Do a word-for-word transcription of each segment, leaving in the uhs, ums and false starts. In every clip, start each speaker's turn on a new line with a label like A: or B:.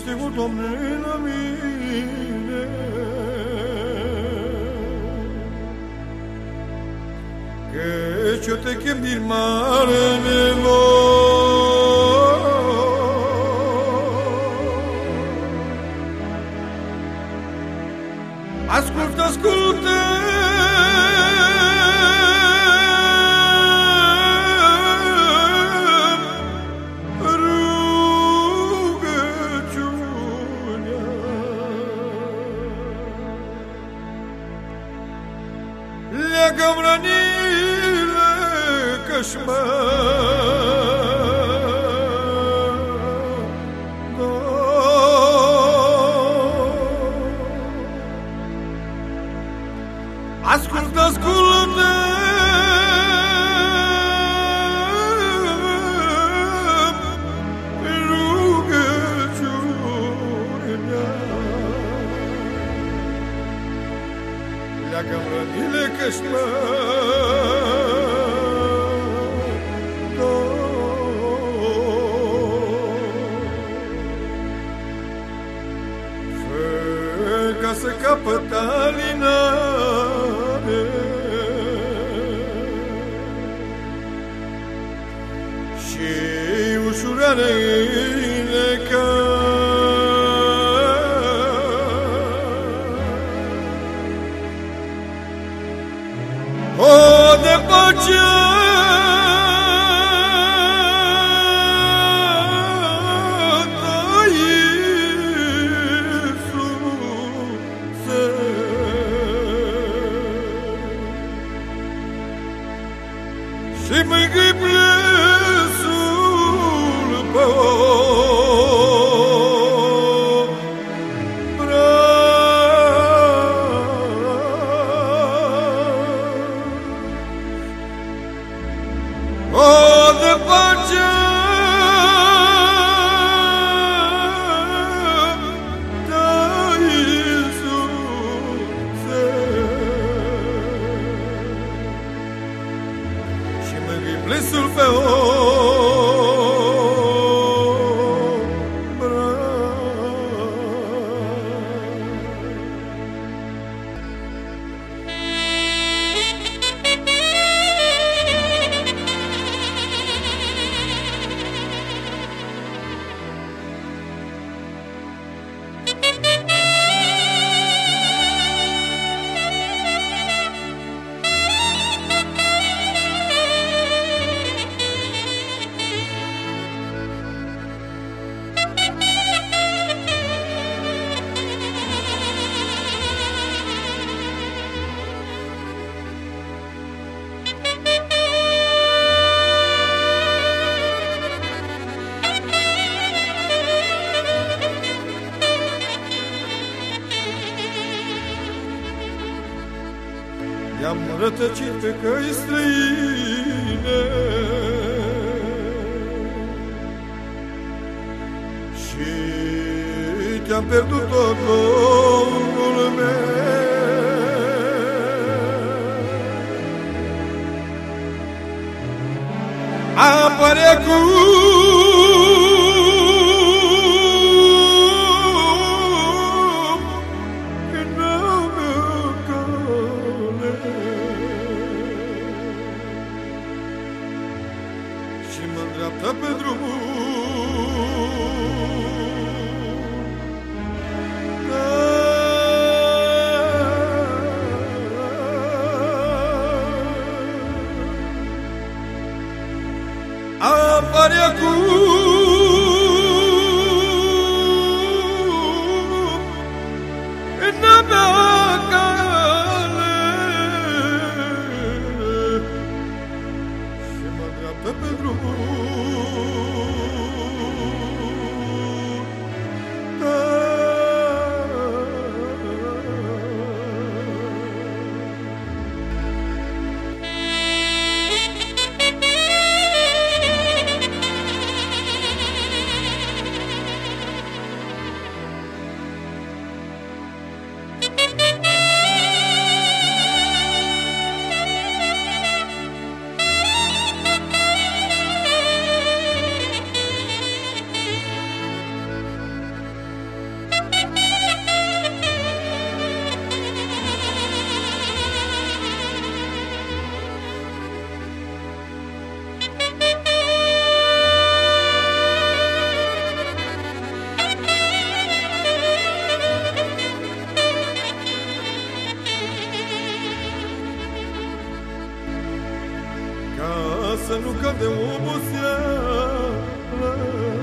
A: Miluiește-mă, Doamne, la mine, căci eu te chem din marele lor. Ascultă, ascultă, leagă-mi rănile, că-și mă dor. Ascultă, ascultă, rugăciunea, leagă-mi rănile, că-și mă dor. Fă ca să capăt alinare și ușurare ca o de pace ta, Iisuse, și mângâi plânsul pe o de pace ta, Iisuse, și mângâi plânsul pe i-am rătăcit pe căi străine și te-am pierdut tot, Domnul meu. Apare acum și mă îndreaptă pe drumul apare acum în a mea cale și mă îndreaptă pe drumul ca să nu cade oboseală.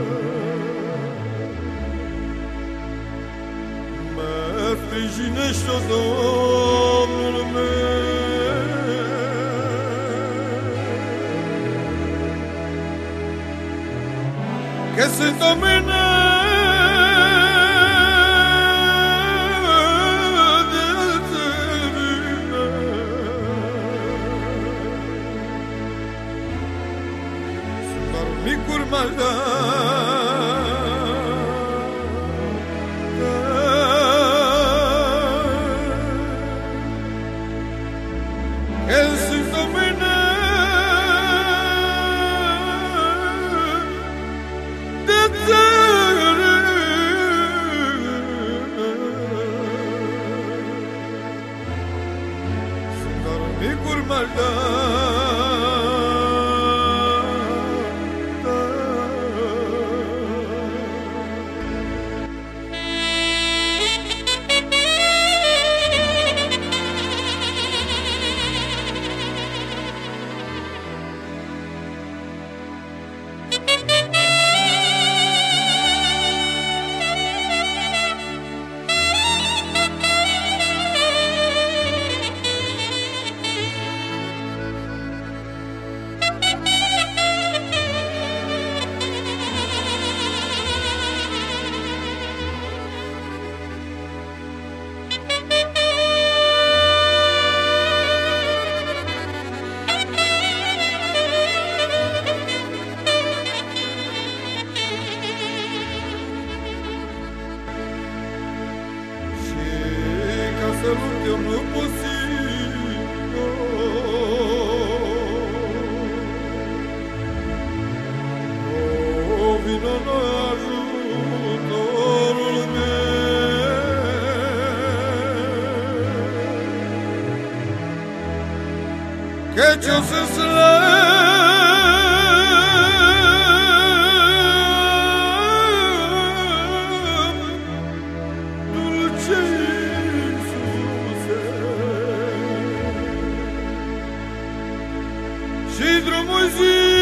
A: Mă sprijinește-o, Domnul meu, că sunt o mână de țărână. Sunt doar un mic urmaș, el sunt o mână de țărână. Sunt doar un mic urmaș, da, da. Să lupt eu nu pot singur, o vină în ajutorul meu, căci eu sunt slăb, dulce și drumul zi